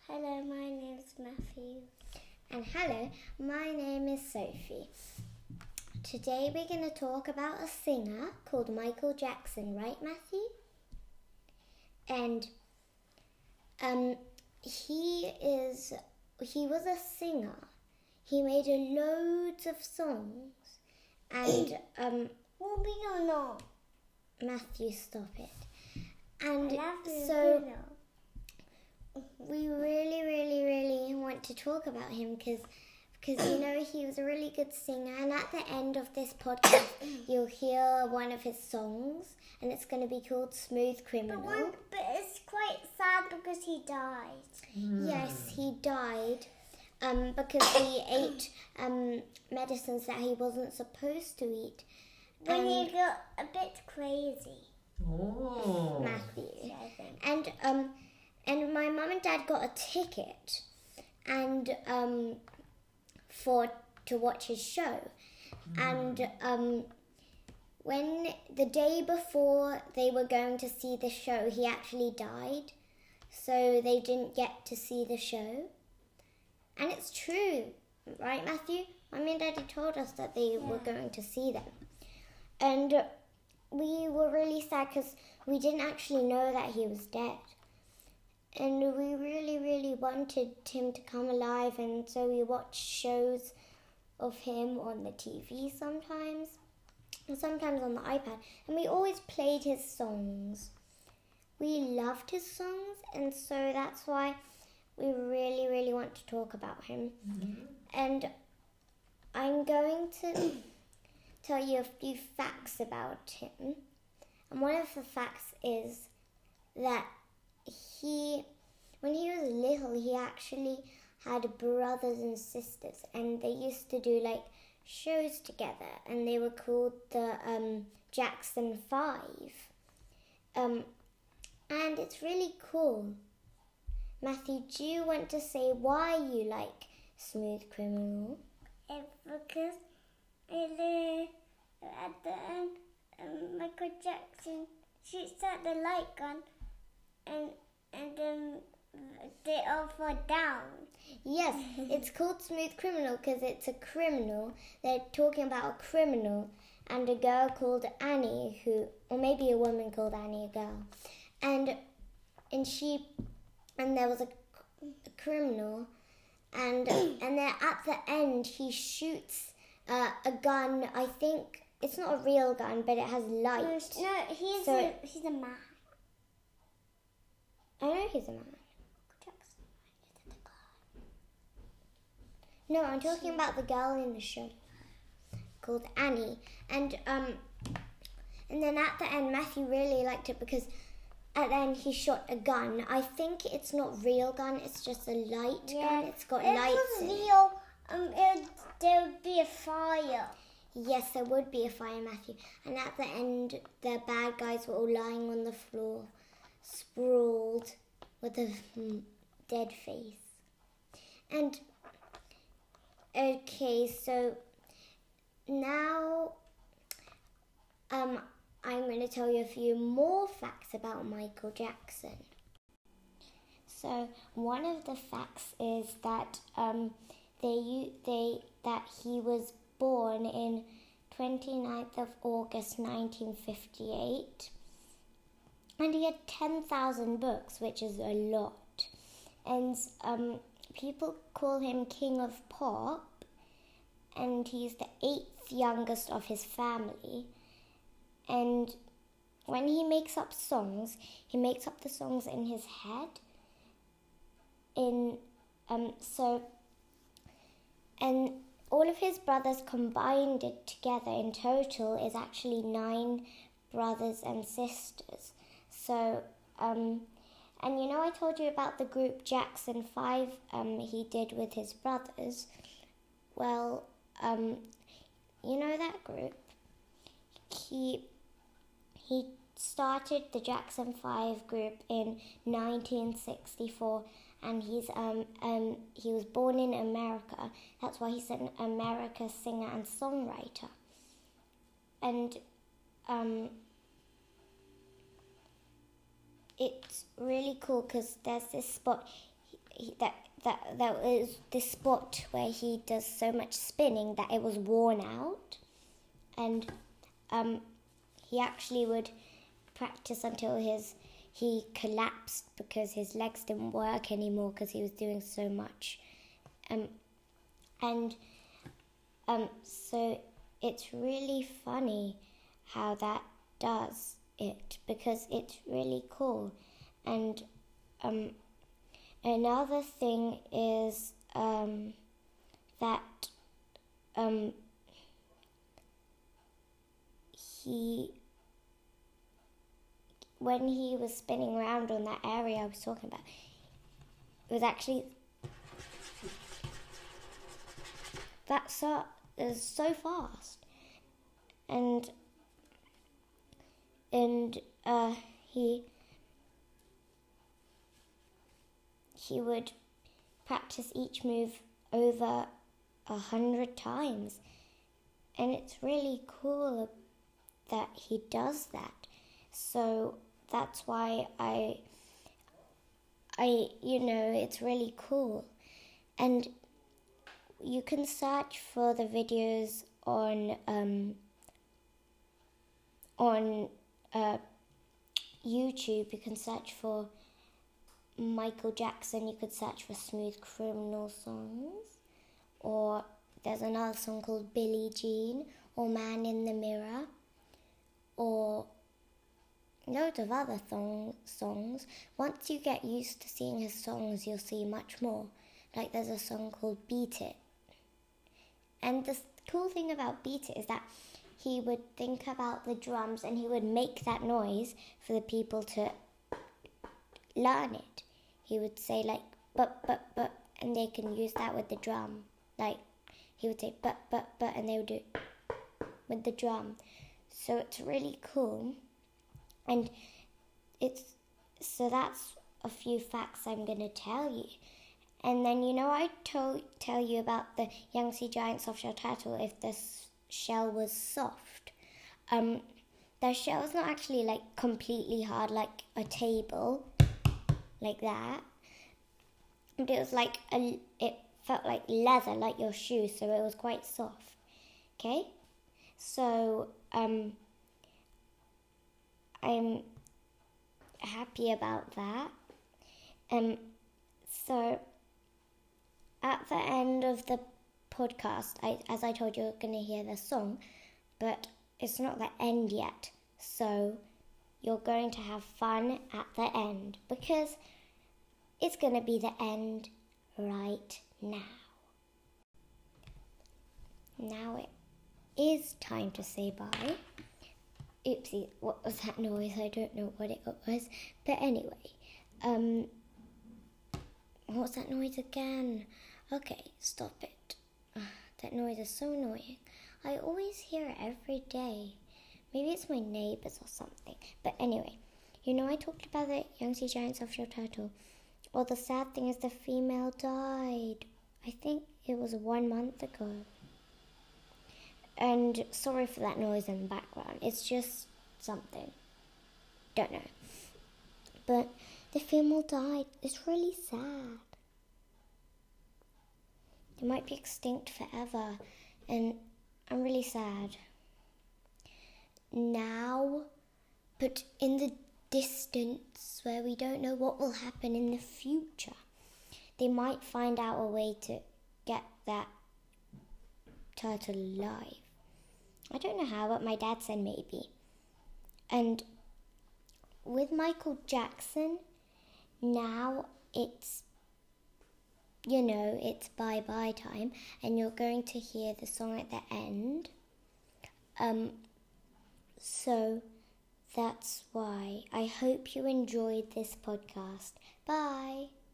Hello, my name is Matthew. And hello, my name is Sophie. Today we're going to talk about a singer called Michael Jackson, right, Matthew? And he was a singer. He made loads of songs. And Matthew, stop it. And so we really want to talk about him because he was a really good singer, and at the end of this podcast you'll hear one of his songs, and it's going to be called Smooth Criminal. But it's quite sad because he died. Yes, he died because he ate medicines that he wasn't supposed to eat. When he got a bit crazy. Oh. Matthew. And my mum and dad got a ticket and to watch his show. And when the day before they were going to see the show, he actually died. So they didn't get to see the show. And it's true, right, Matthew? Mummy and Daddy told us that they were going to see them. And we were really sad because we didn't actually know that he was dead. And we really wanted him to come alive, and so we watched shows of him on the TV sometimes, and sometimes on the iPad, and we always played his songs. We loved his songs, and so that's why we really want to talk about him. And I'm going to tell you a few facts about him. And one of the facts is that when he was little, he actually had brothers and sisters, and they used to do like shows together, and they were called the Jackson 5. And it's really cool. Matthew, do you want to say why you like Smooth Criminal? Because at the end, Michael Jackson shoots at the light gun, and they all fall down. Yes, it's called Smooth Criminal because it's a criminal. They're talking about a criminal and a girl called Annie, or maybe a woman called Annie, a girl, and there was a criminal, and then at the end he shoots a gun. I think it's not a real gun, but it has light. No, he's a man. I know he's a man. No, I'm talking about the girl in the show called Annie. And then at the end, Matthew really liked it because at the end he shot a gun. I think it's not real gun, it's just a light gun. It's got lights in it. If it was real, there would be a fire. Yes, there would be a fire, Matthew. And at the end, the bad guys were all lying on the floor, sprawled with a dead face. And okay, so now I'm going to tell you a few more facts about Michael Jackson. So one of the facts is that that he was born in 29th of August 1958, and he had 10,000 books, which is a lot. And people call him King of Pop, and he's the 8th youngest of his family. And when he makes up songs, he makes up the songs in his head. And all of his brothers combined it together in total is actually 9 brothers and sisters. So, and I told you about the group Jackson 5 he did with his brothers. Well, that group? He started the Jackson 5 group in 1964, and he was born in America. That's why he's an American singer and songwriter. And it's really cool because there's this spot that was this spot where he does so much spinning that it was worn out, and he actually would practice until he collapsed because his legs didn't work anymore because he was doing so much, so it's really funny how that does it because it's really cool. And another thing is that when he was spinning around on that area I was talking about, it was actually is so fast, and he would practice each move over 100 times, and it's really cool that he does that. So that's why I it's really cool. And you can search for the videos on YouTube. You can search for Michael Jackson. You could search for Smooth Criminal songs, or there's another song called Billie Jean, or Man in the Mirror, or loads of other songs. Once you get used to seeing his songs, you'll see much more. Like there's a song called Beat It. And the cool thing about Beat It is that he would think about the drums and he would make that noise for the people to learn it. He would say like, but, and they can use that with the drum. Like, he would say, but, and they would do it with the drum. So it's really cool. And so that's a few facts I'm going to tell you. And then, I tell you about the Yangtze giant soft-shell turtle if the shell was soft. Their shell is not actually like completely hard like a table, like that. But it was like it felt like leather, like your shoe, so it was quite soft. Okay? So, I'm happy about that. So at the end of the podcast, as I told you, you're going to hear the song, but it's not the end yet. So you're going to have fun at the end because it's going to be the end right now. Now it is time to say bye. Oopsie, what was that noise? I don't know what it was. But anyway, what's that noise again? Okay, stop it. That noise is so annoying. I always hear it every day. Maybe it's my neighbours or something. But anyway, I talked about the Yangtze giant soft-shell turtle. Well, the sad thing is the female died. I think it was 1 month ago. And sorry for that noise in the background. It's just something. Don't know. But the female died. It's really sad. They might be extinct forever. And I'm really sad. Now, but in the distance where we don't know what will happen in the future, they might find out a way to get that turtle alive. I don't know how, but my dad said maybe. And with Michael Jackson, now it's, it's bye-bye time, and you're going to hear the song at the end. So that's why. I hope you enjoyed this podcast. Bye.